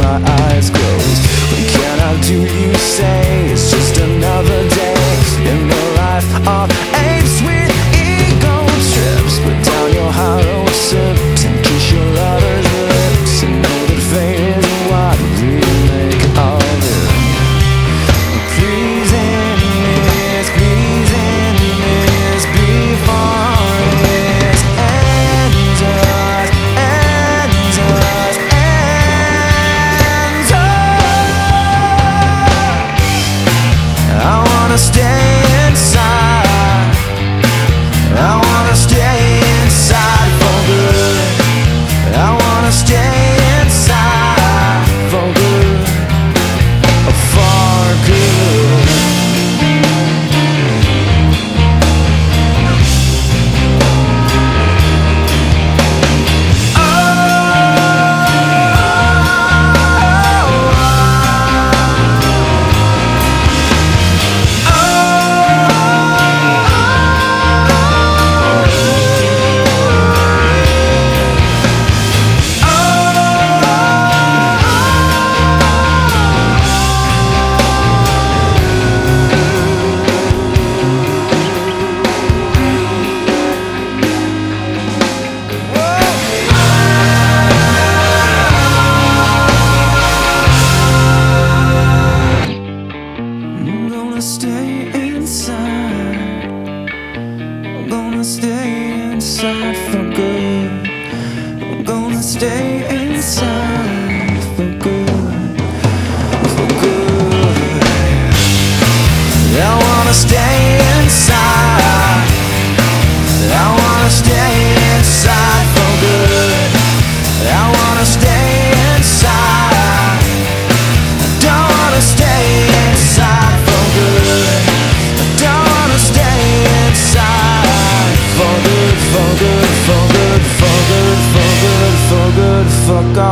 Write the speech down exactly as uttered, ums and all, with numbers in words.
my eyes closed. What can I do, you say? It's just another day in the life of apes with ego trips. Put down your hollow sips and kiss your lover's lips, and know that fate is what we make of it. Pleasing is, pleasing is before it ends us, ends us, ends us. I wanna stay inside, I wanna stay inside for good, I wanna stay inside for good, for good. I'm gonna stay inside, I'm gonna stay inside for good, I'm gonna stay inside for good, for good. I wanna stay inside, I wanna stay inside for good, I wanna stay inside, I don't wanna stay inside for good, I don't wanna stay inside for good, for good, for good, for good, for good, for good, for God.